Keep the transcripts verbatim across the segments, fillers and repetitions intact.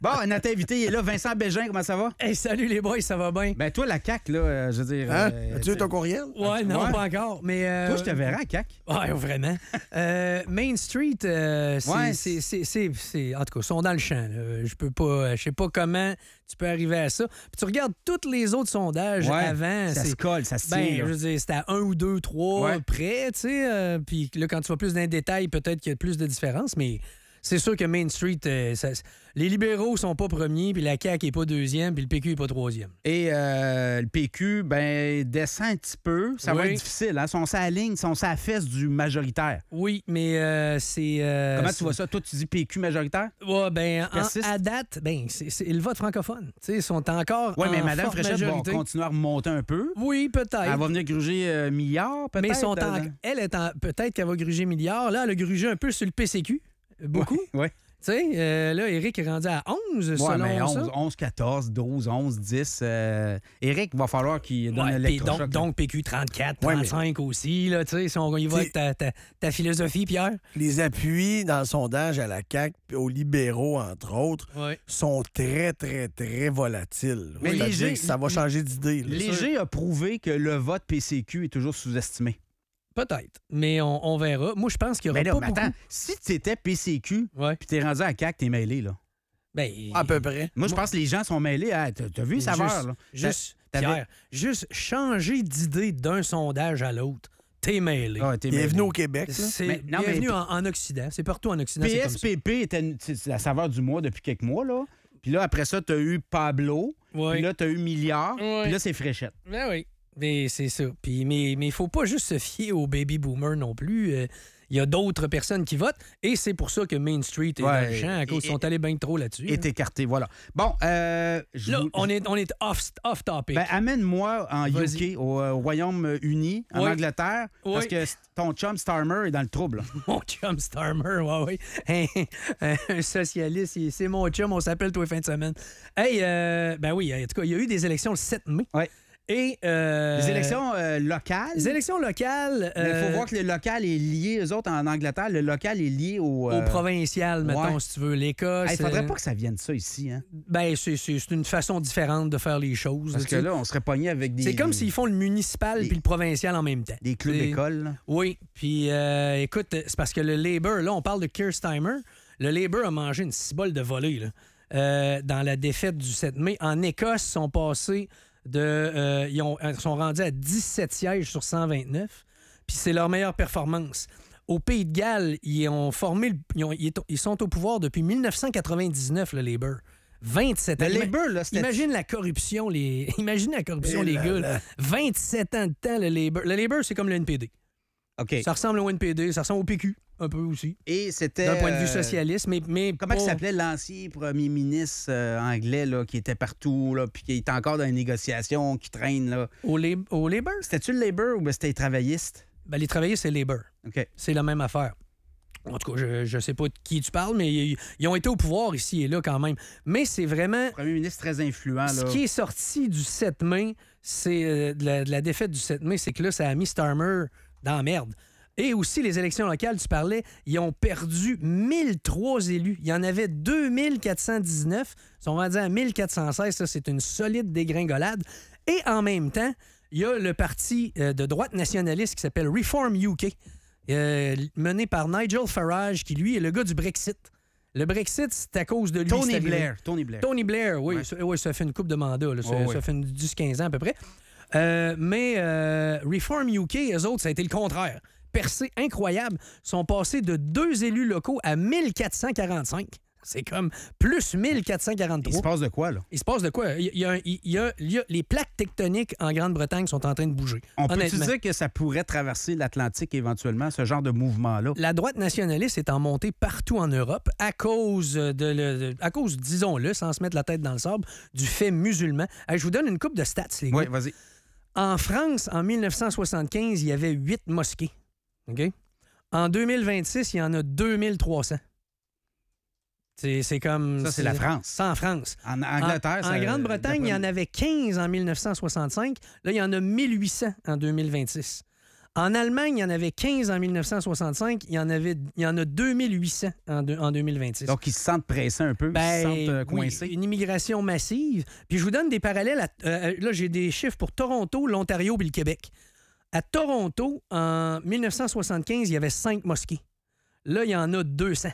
Bon, notre invité, il est là. Vincent Bégin, comment ça va? Hey, salut les boys, ça va bien? Ben toi, la C A Q, là, euh, je veux dire... Hein? euh, As-tu eu ton courriel? Ouais, non, Ouais. pas encore. Mais, euh, Toi, je te verrais à C A Q. Ouais, vraiment. Euh, Main Street, euh, c'est, Ouais. c'est, c'est, c'est, c'est- en tout cas, ils sont dans le champ. Là. Je peux pas, je sais pas comment tu peux arriver à ça. Puis tu regardes tous les autres sondages Ouais, avant. ça c'est, se colle, ça se tient. ben, là. je veux dire, c'était à un ou deux, trois Ouais. près, tu sais. euh, Puis là, quand tu vas plus dans les détails, peut-être qu'il y a plus de différence, mais c'est sûr que Main Street, euh, ça- les libéraux sont pas premiers, puis la C A Q est pas deuxième, puis le P Q est pas troisième. Et euh, le P Q, ben, descend un petit peu. Ça va Oui. être difficile. Hein? Ils sont sur la ligne, ils sont sur la fesse du majoritaire. Oui, mais euh, c'est... euh, Comment c'est- tu vois ça? Toi, tu dis P Q majoritaire? Ouais, ben, en- persiste? à date, ben, c'est, c'est le vote francophone. Tu sais, ils sont encore Oui, mais en Mme forte Fréchette va majorité. continuer à remonter un peu. Oui, peut-être. Elle va venir gruger euh, milliard, peut-être. mais ils sont en- euh, elle est en, peut-être qu'elle va gruger milliard. Là, elle a grugé un peu sur le P C Q. Beaucoup. Oui. Tu sais, euh, là, Éric est rendu à onze, Ouais, selon mais ça. onze, onze, quatorze, douze, onze, dix. Euh, Éric, il va falloir qu'il donne Ouais, puis l'électrochoc. donc, donc P Q trente-quatre, Ouais, mais- trente-cinq aussi. Là, tu sais, si on y va avec ta, ta, ta philosophie, Pierre. Les appuis dans le sondage à la C A Q puis aux libéraux, entre autres, Ouais. sont très, très, très volatiles. Mais C'est-à-dire léger- que ça va changer d'idée. là. Léger a prouvé que le vote P C Q est toujours sous-estimé. Peut-être, mais on, on verra. Moi, je pense qu'il y aura Mais là, pas mais beaucoup. attends, si tu étais P C Q Ouais. puis t'es rendu à C A Q, t'es mêlé, là. Ben, À peu près. Moi, je pense que les gens sont mêlés. à- T'as t'as vu les saveurs, là? Juste, T'avais- Pierre, juste changer d'idée d'un sondage à l'autre, t'es mêlé. Ah, t'es mêlé. Bienvenue au Québec. là. C'est Mais- non, mais- bienvenue en, en Occident. C'est partout en Occident. c'est comme ça. P S P P était une- c'est la saveur du mois depuis quelques mois, là. Puis là, après ça, t'as eu Pablo. Ouais. Puis là, t'as eu Milliard. Ouais. Puis là, c'est Fréchette. Ben oui. Mais c'est ça. Puis, mais il faut pas juste se fier aux baby boomers non plus. Euh, Il y a d'autres personnes qui votent et c'est pour ça que Main Street est Ouais. dans le champ à cause Et- qu'ils sont allés bien trop là-dessus. Est écarté, voilà. Bon, euh, je Là, vous- on est, on est off, off topic. Ben, amène-moi en Vas-y. U K, au euh, Royaume-Uni, en Oui. Angleterre, Oui. parce que ton chum Starmer est dans le trouble. là. Mon chum Starmer, ouais, ouais. Un, un socialiste, il- c'est mon chum, on s'appelle tous les fins de semaine. Hey, euh, ben oui, en tout cas, il y a eu des élections le sept mai. Ouais. Et. euh, Les élections euh, locales. Les élections locales. Mais il faut euh, voir que le local est lié, eux autres, en Angleterre, le local est lié au... Au euh, provincial, mettons, ouais. si tu veux. L'Écosse. Il faudrait euh, pas que ça vienne de ça ici, hein? Ben, c'est, c'est, c'est une façon différente de faire les choses. Parce tu que sais. là, on serait pogné avec des... C'est comme des- s'ils font le municipal des- puis le provincial en même temps. des clubs C'est- d'école. là. Oui, puis euh, écoute, c'est parce que le Labour, là, on parle de Keir Starmer, le Labour a mangé une cibole de volée là. Euh, dans la défaite du sept mai. En Écosse, ils sont passés de... euh, ils, ont, ils sont rendus à dix-sept sièges sur cent vingt-neuf, puis c'est leur meilleure performance. Au Pays de Galles, ils ont formé... le- Ils, ont- ils est- ils sont au pouvoir depuis dix-neuf cent quatre-vingt-dix-neuf, le Labour. vingt-sept ans. Le Ima- Labour, là, c'était... Imagine la corruption, les... Imagine la corruption, Eh les là gars. là. là. vingt-sept ans de temps, le Labour. Le Labour, c'est comme le N P D. OK. Ça ressemble au N P D, ça ressemble au P Q, un peu aussi. Et c'était... D'un point de vue euh, socialiste, mais. mais Comment pas- il s'appelait l'ancien premier ministre euh, anglais là, qui était partout, là, puis qui est encore dans les négociations, qui traîne, là? Au, Lab- au Labour? C'était-tu le Labour ou ben, c'était les travaillistes? Ben, les travaillistes, c'est Labour. OK. C'est la même affaire. En tout cas, je ne sais pas de qui tu parles, mais ils, ils ont été au pouvoir ici et là quand même. Mais c'est vraiment. Premier ministre très influent, Ce là. qui est sorti du sept mai, c'est euh, de, la, de la défaite du sept mai, c'est que là, ça a mis Starmer dans la merde. Et aussi, les élections locales, tu parlais, ils ont perdu mille trois élus. Il y en avait deux mille quatre cent dix-neuf. Ils sont rendus à mille quatre cent seize. Ça, c'est une solide dégringolade. Et en même temps, il y a le parti euh, de droite nationaliste qui s'appelle Reform U K, euh, mené par Nigel Farage, qui, lui, est le gars du Brexit. Le Brexit, c'est à cause de lui. Tony c'est arrivé. Blair. Tony Blair. Tony Blair, oui. Ouais. Ça, ouais, ça fait une coupe de mandat. Là. Ça, Oh, oui. ça fait une dix quinze ans à peu près. Euh, mais euh, Reform U K, eux autres, ça a été le contraire. Percée incroyable. Sont passés de deux élus locaux à mille quatre cent quarante-cinq. C'est comme plus mille quatre cent Il se quarante-trois. passe de quoi, là? Il se passe de quoi? Il y a, il y a- il y a- les plaques tectoniques en Grande-Bretagne sont en train de bouger. On peut-tu Honnêtement. dire que ça pourrait traverser l'Atlantique éventuellement, ce genre de mouvement-là? La droite nationaliste est en montée partout en Europe à cause de, le- de- à cause, disons-le, sans se mettre la tête dans le sable, du fait musulman. Hey, je vous donne une coupe de stats, les gars. Oui, vas-y. En France, en mille neuf cent soixante-quinze, il y avait huit mosquées. OK? En deux mille vingt-six, il y en a deux mille trois cents. C'est, c'est comme... Ça, c'est la France. C'est en France. En Angleterre, En, ça- en Grande-Bretagne, il y en avait quinze en mille neuf cent soixante-cinq. Là, il y en a mille huit cents en deux mille vingt-six. En Allemagne, il y en avait quinze en mille neuf cent soixante-cinq. Il y en, avait, il y en a deux mille huit cents en, de, en deux mille vingt-six. Donc, ils se sentent pressés un peu, Ben, ils se sentent euh, oui, coincés. une immigration massive. Puis je vous donne des parallèles. À, euh, là, j'ai des chiffres pour Toronto, l'Ontario et le Québec. À Toronto, en mille neuf cent soixante-quinze, il y avait cinq mosquées. Là, il y en a deux cents.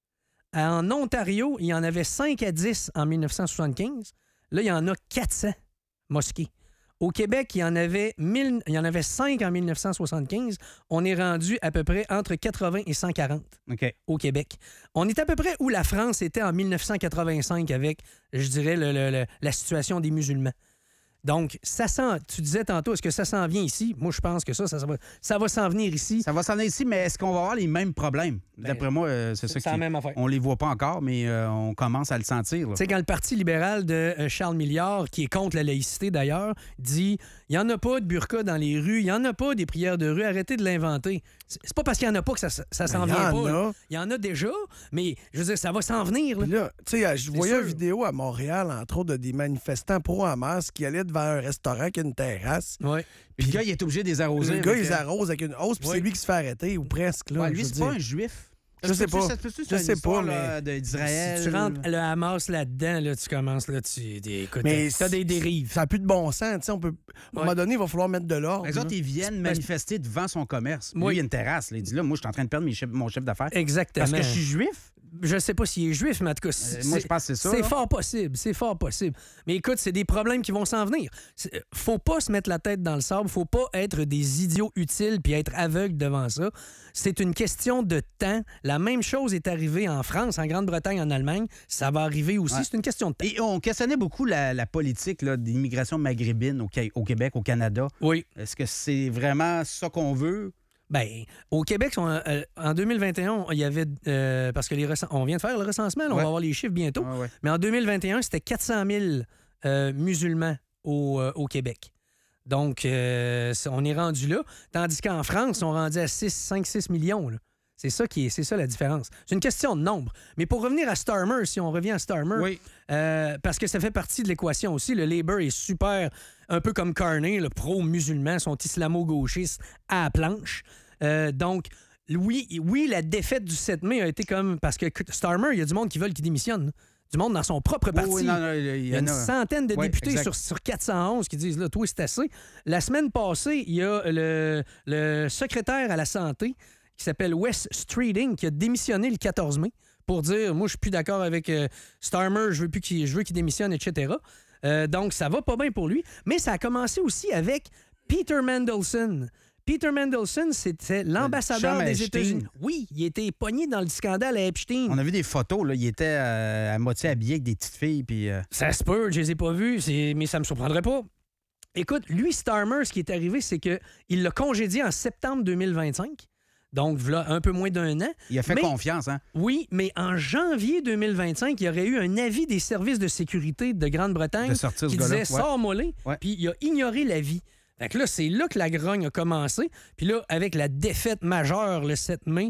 En Ontario, il y en avait cinq à dix en mille neuf cent soixante-quinze. Là, il y en a quatre cents mosquées. Au Québec, il y en avait, mille, il y en avait cinq en mille neuf cent soixante-quinze. On est rendu à peu près entre quatre-vingts et cent quarante OK. au Québec. On est à peu près où la France était en mille neuf cent quatre-vingt-cinq avec, je dirais, le, le, le, la situation des musulmans. Donc, ça sent, tu disais tantôt, est-ce que ça s'en vient ici? Moi, je pense que ça, ça, ça va, ça va s'en venir ici. Ça va s'en venir ici, mais est-ce qu'on va avoir les mêmes problèmes? Ben, D'après moi, euh, c'est ça c'est qui... la même affaire. On les voit pas encore, mais euh, on commence à le sentir. là. Tu sais, quand le Parti libéral de euh, Charles Milliard, qui est contre la laïcité d'ailleurs, dit il n'y en a pas de burqa dans les rues, il n'y en a pas des prières de rue, arrêtez de l'inventer. C'est c'est pas parce qu'il n'y en a pas que ça, ça s'en Il y vient en pas. là. a. Il y en a déjà, mais je veux dire, ça va s'en venir. là. Puis là, tu sais, je voyais sûr. une vidéo à Montréal, entre autres, de des manifestants pro-Hamas qui allaient devant un restaurant qui a une terrasse. Ouais. Puis le gars, il est obligé de les arroser. Le gars, avec, il les euh, arrose avec une hausse, puis Ouais. c'est lui qui se fait arrêter, ou presque. Là, ouais, je lui, veux c'est dire. pas un juif. Je sais Peux-tu- pas. ça peut-tu, Je c'est une sais histoire, pas, là, de- d'Israël. Si tu rentres le Hamas là-dedans, là, tu commences, là, tu écoute, Mais t'as des dérives. Ça n'a plus de bon sens. tu sais, On peut... À un moment Ouais. donné, il va falloir mettre de l'ordre. Les là. autres, ils viennent manifester devant son commerce. Lui, Oui. il y a une terrasse. là. Il dit là, moi, je suis en train de perdre mes chefs- mon chef d'affaires. Exactement. Parce que je suis juif. Je sais pas s'il est juif, mais en tout cas, Euh, moi, je pense que c'est ça, C'est là. fort possible, c'est fort possible. Mais écoute, c'est des problèmes qui vont s'en venir. C'est- Faut pas se mettre la tête dans le sable, faut pas être des idiots utiles puis être aveugle devant ça. C'est une question de temps. La même chose est arrivée en France, en Grande-Bretagne, en Allemagne. Ça va arriver aussi. Ouais. C'est une question de temps. Et on questionnait beaucoup la, la politique là, d'immigration maghrébine au, Ca- au Québec, au Canada. Oui. Est-ce que c'est vraiment ça qu'on veut? Ben, au Québec, on- euh, en deux mille vingt et un, il y avait. euh, parce que les recens- on vient de faire le recensement, là, on Ouais. va avoir les chiffres bientôt. Ouais, ouais. Mais en deux mille vingt et un, c'était quatre cent mille euh, musulmans au, euh, au Québec. Donc, euh, c'est- on est rendu là. Tandis qu'en France, on est rendu à cinq six millions. là. C'est ça, qui est, c'est ça la différence. C'est une question de nombre. Mais pour revenir à Starmer, si on revient à Starmer, Oui. euh, parce que ça fait partie de l'équation aussi, le Labour est super, un peu comme Carney, le pro-musulman, sont islamo-gauchistes à la planche. Euh, donc, oui, oui, la défaite du sept mai a été comme... Parce que Starmer, il y a du monde qui veut qu'il démissionne. Du monde dans son propre parti. Oui, non, non, il Il y y a en une a. centaine de Ouais, députés exact. sur, sur quatre cent onze qui disent, là, toi, c'est assez. La semaine passée, il y a le, le secrétaire à la santé qui s'appelle Wes Streeting qui a démissionné le quatorze mai pour dire, moi, je suis plus d'accord avec euh, Starmer, je veux plus qu'il, je veux qu'il démissionne, et cetera. Euh, donc, ça va pas bien pour lui. Mais ça a commencé aussi avec Peter Mandelson. Peter Mandelson, c'était l'ambassadeur chum à des Epstein. États-Unis. Oui, il était pogné dans le scandale à Epstein. On a vu des photos, là, il était euh, à moitié habillé avec des petites filles. Puis, euh, Ça se peut, je les ai pas vus, c'est- mais ça me surprendrait pas. Écoute, lui, Starmer, ce qui est arrivé, c'est qu'il l'a congédié en septembre deux mille vingt-cinq. Donc, voilà, un peu moins d'un an. il a fait Mais- confiance. Hein? Oui, mais en janvier deux mille vingt-cinq, il y aurait eu un avis des services de sécurité de Grande-Bretagne De sortir ce qui gars-là. disait Ouais. sors-moi les, Ouais. puis il a ignoré l'avis. Fait que là, c'est là que la grogne a commencé. Puis là, avec la défaite majeure le sept mai,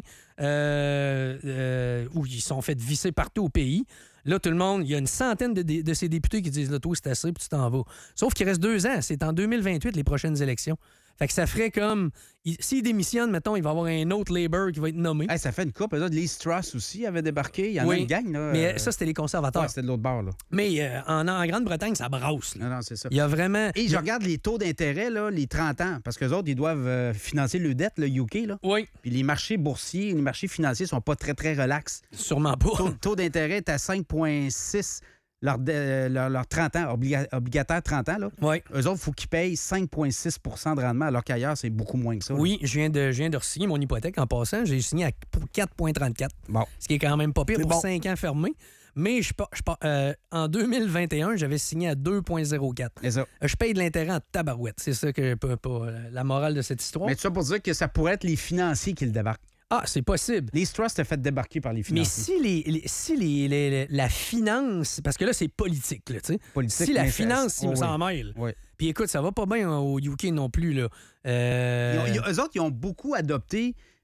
euh, euh, où ils sont fait visser partout au pays, là, tout le monde, il y a une centaine de, de, de ces députés qui disent là, toi, c'est assez, puis tu t'en vas. Sauf qu'il reste deux ans. C'est en deux mille vingt-huit, les prochaines élections. Fait que ça ferait comme. il- S'il démissionne, mettons, il va y avoir un autre Labour qui va être nommé. Hey, ça fait une coupe. Eux autres, Liz Truss aussi avait débarqué. Il y en a Oui, une gang. Là, Mais euh, ça, c'était les conservateurs. ouais, c'était de l'autre bord. Là. Mais euh, en, en Grande-Bretagne, ça brasse. là. Non, non, c'est ça. Il y a vraiment. Et je regarde les taux d'intérêt, là, les trente ans, parce qu'eux autres, ils doivent euh, financer le dette, le U K. Là. Oui, Puis les marchés boursiers, les marchés financiers sont pas très, très relax. sûrement pas. Taux, taux d'intérêt est à cinq virgule six leur, de- leur, leur trente ans, obliga- obligataire trente ans. Là. Oui. Eux autres, il faut qu'ils payent cinq virgule six de rendement, alors qu'ailleurs, c'est beaucoup moins que ça. là. Oui, je viens de, je viens de signer mon hypothèque en passant. J'ai signé à, pour quatre virgule trente-quatre. Bon. Ce qui est quand même pas pire C'est pour bon. cinq ans fermés. Mais je, pa- je, pa- euh, en deux mille vingt et un, j'avais signé à deux virgule zéro quatre. C'est ça. Euh, Je paye de l'intérêt en tabarouette. C'est ça que pas, pas, euh, la morale de cette histoire. Mais tout ça pour dire que ça pourrait être les financiers qui le débarquent. Ah, c'est possible. Les Truss étaient fait débarquer par les Mais financiers. si, les, les- si les, les- les- la finance, parce que là, c'est politique, là, tu sais. Politique, Si la mais finance, ça- s'il oh, s'en oui. mêle. Oui. Puis écoute, ça va pas bien au U K non plus, là. Euh, Ils ont- ils ont- eux autres, ils ont beaucoup adopté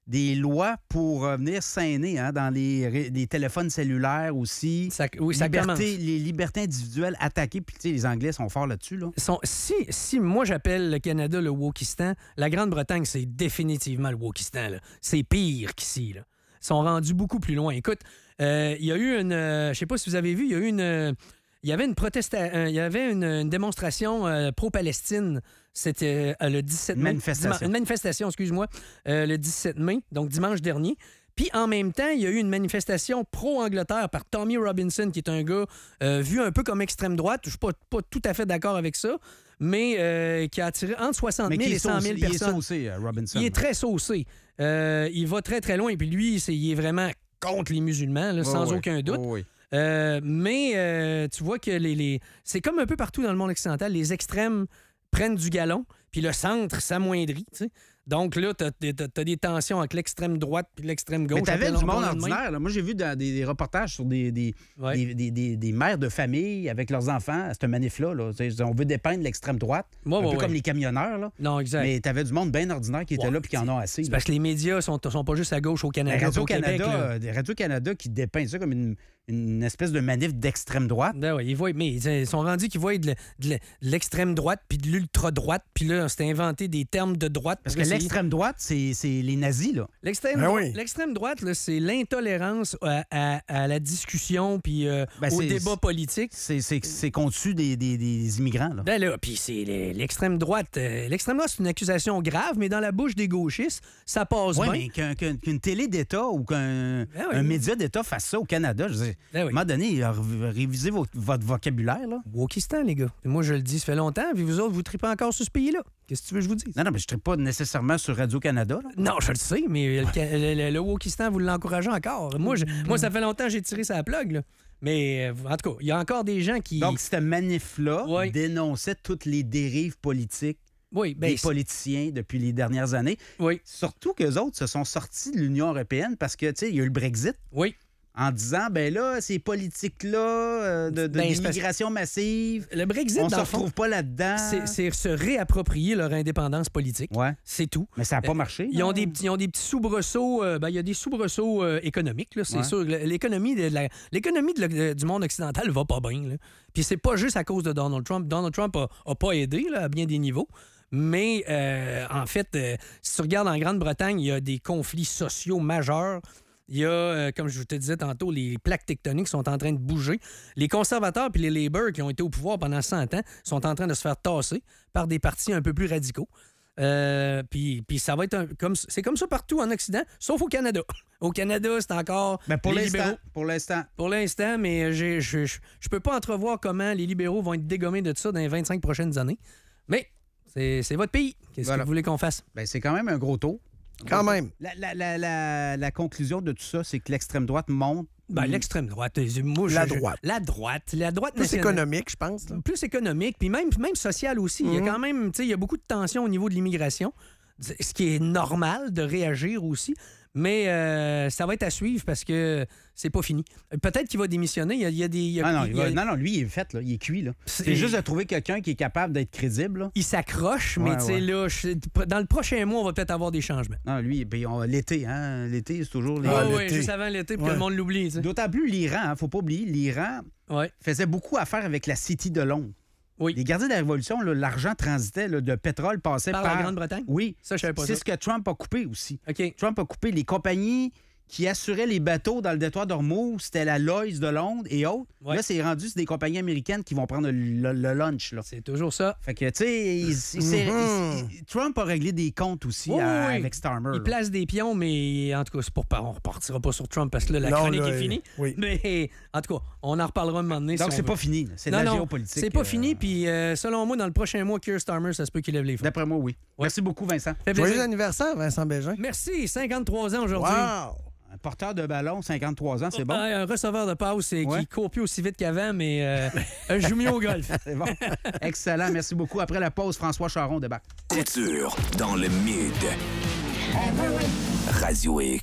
des lois pour euh, venir s'aîner hein, dans les, ré- les téléphones cellulaires aussi. Ça, oui, ça commence. Liberté, les libertés individuelles attaquées. Puis, tu sais, les Anglais sont forts là-dessus. Là. Sont- si, si moi j'appelle le Canada le Wokistan, la Grande-Bretagne, c'est définitivement le Wokistan. là. C'est pire qu'ici. Là. Ils sont rendus beaucoup plus loin. Écoute, euh, il y a eu une. euh, je sais pas si vous avez vu, il y a eu une. euh, il y avait une protestation, il y avait une, une démonstration euh, pro-Palestine. C'était euh, le dix-sept mai. Manifestation. Diman- une manifestation, excuse-moi, euh, le dix-sept mai, donc dimanche dernier. Puis en même temps, il y a eu une manifestation pro-Angleterre par Tommy Robinson, qui est un gars euh, vu un peu comme extrême droite. Je suis pas, pas tout à fait d'accord avec ça, mais euh, qui a attiré entre soixante Mais mille qui et est cent mille saucé, il est personnes. saucé, euh, Robinson. Il est très saucé. Euh, il va très, très loin. Puis lui, c'est- il est vraiment contre les musulmans, là, Ouais, sans ouais. aucun doute. Ouais, ouais. Euh, mais euh, tu vois que les, les... c'est comme un peu partout dans le monde occidental, les extrêmes prennent du galon, puis le centre s'amoindrit. tu sais. Donc là, tu as des tensions avec l'extrême droite puis l'extrême gauche. Mais t'avais du monde Appelons-le de même. ordinaire. là. Moi, j'ai vu dans des, des reportages sur des, des, Ouais. des, des- des- des mères de famille avec leurs enfants à cette manif-là. Là. Tu sais, On veut dépeindre l'extrême droite, Ouais, un ouais, peu ouais. comme les camionneurs. Là. Non, exact. Mais t'avais du monde bien ordinaire qui était Ouais, là puis qui en ont assez. C'est là. parce que les médias sont, sont pas juste à gauche au Canada, au Québec. Radio-Canada là. euh, Radio-Canada qui dépeint ça comme une, une espèce de manif d'extrême droite. Ben ouais, ils voient, mais ils sont rendus qu'ils voient de le- de le- de l'extrême droite puis de l'ultra-droite. Puis là, on s'est inventé des termes de droite. Parce pour que essayer- l'extrême droite, c'est c'est les nazis. Là. L'extrême, Ben dro- oui. l'extrême droite, là, c'est l'intolérance à, à- à la discussion puis euh, Ben, au c'est- débat politique. C'est c'est- c'est conçu des, des, des immigrants. Là. Ben là, puis c'est les- l'extrême droite. euh, l'extrême droite, c'est une accusation grave, mais dans la bouche des gauchistes, ça passe Oui, bien. mais qu'un- qu'un- qu'une télé d'État ou qu'un Ben oui. un média d'État fasse ça au Canada, je veux dire, Ben à un oui. moment donné, ré- révisez votre, votre vocabulaire. Là. Wokistan, les gars. Moi, je le dis, ça fait longtemps, puis vous autres, vous tripez encore sur ce pays-là. Qu'est-ce que tu veux que je vous dise? Non, non, mais je ne pas nécessairement sur Radio-Canada. là. Non, je le sais, mais le, Ca- le, le- le Wokistan, vous l'encouragez encore. Moi, je- moi, ça fait longtemps que j'ai tiré sa plug, là. Mais euh, en tout cas, il y a encore des gens qui. Donc, cette manif-là Oui. dénonçait toutes les dérives politiques oui, ben, des c'est- politiciens depuis les dernières années. oui, Surtout qu'eux autres se sont sortis de l'Union européenne parce que, tu sais, il y a eu le Brexit oui. en disant, ben là, ces politiques-là euh, de, de Ben, c'est parce- l'immigration massive, Le Brexit, on ne dans se le fond, retrouve pas là-dedans. c'est c'est se réapproprier leur indépendance politique. Ouais, C'est tout. mais ça n'a pas marché. Ils là. ont, des, petits- ils ont des petits soubresauts. euh, ben, il y a des soubresauts euh, économiques, là, c'est Ouais. sûr. L'économie de la- l'économie de la- de- du monde occidental va pas bien. là. Puis c'est pas juste à cause de Donald Trump. Donald Trump a, a pas aidé là, à bien des niveaux. Mais euh, en fait, euh, si tu regardes en Grande-Bretagne, il y a des conflits sociaux majeurs. Il y a, euh, comme je te disais tantôt, les plaques tectoniques sont en train de bouger. Les conservateurs puis les Labour qui ont été au pouvoir pendant cent ans sont en train de se faire tasser par des partis un peu plus radicaux. Euh, puis, puis ça va être un- comme c'est comme ça partout en Occident, sauf au Canada. Au Canada, c'est encore Ben, pour les l'instant, libéraux. pour l'instant. Pour l'instant, mais j'ai- je je je peux pas entrevoir comment les libéraux vont être dégommés de ça dans les vingt-cinq prochaines années. Mais c'est c'est votre pays. Qu'est-ce Voilà. que vous voulez qu'on fasse? Ben, c'est quand même un gros taux. Quand même. La, la- la- la- la conclusion de tout ça, c'est que l'extrême droite monte. Ben, l'extrême droite. euh, moi, je- La je- droite. La droite. La droite Plus nationale. économique, je pense. là. Plus économique, puis même, même social aussi. Il y a Mhm. quand même, tu sais, il y a beaucoup de tensions au niveau de l'immigration, ce qui est normal de réagir aussi. Mais euh, ça va être à suivre parce que c'est pas fini. Peut-être qu'il va démissionner. Il y a, il y a des. il y a- Ah non, il il y a- va- non, non, lui, il est fait, là. Il est cuit. Là. C'est- C'est juste de trouver quelqu'un qui est capable d'être crédible. Là. il s'accroche, mais Ouais, tu sais, ouais. là, je- dans le prochain mois, on va peut-être avoir des changements. Non, lui, ben, on- l'été, hein. L'été, c'est toujours les. Ah, oui, oui, l'été. juste avant l'été, pour que Ouais. le monde l'oublie. tu sais. D'autant plus l'Iran, hein, faut pas oublier, l'Iran Ouais. faisait beaucoup affaire avec la City de Londres. Oui. Les gardiens de la Révolution, là, l'argent transitait, là, de pétrole passait Par par. la Grande-Bretagne? Oui. Ça, je savais pas C'est ça. ce que Trump a coupé aussi. OK. Trump a coupé les compagnies qui assuraient les bateaux dans le détroit d'Ormuz. C'était la Lloyd's de Londres et autres. Ouais. Là, c'est rendu c'est des compagnies américaines qui vont prendre le, le- le lunch. Là. C'est toujours ça. Fait que, tu sais, il- il s'est- Mhm. il- Trump a réglé des comptes aussi Oui, à- oui, oui. avec Starmer. Il là. place des pions, mais en tout cas, c'est pour pas. On repartira pas sur Trump parce que là, la Non, chronique là, est finie. oui. Mais en tout cas, on en reparlera un moment donné. Donc, si c'est on pas veut. fini. là. C'est de Non, la non, géopolitique. c'est pas euh, fini. Puis euh, selon moi, dans le prochain mois, Keir Starmer, ça se peut qu'il lève les fonds. D'après moi, oui. Merci beaucoup, Vincent. Fait plaisir. Joyeux anniversaire, Vincent Bégin. Merci, cinquante-trois ans aujourd'hui. Wow! Un porteur de ballon, cinquante-trois ans, c'est bon. Ouais, un receveur de passe euh, Ouais. qui court plus aussi vite qu'avant, mais euh, euh, joue mieux au golf. C'est bon. Excellent. Merci beaucoup. Après la pause, François Charon débarque. Couture dans le mid. Radio X.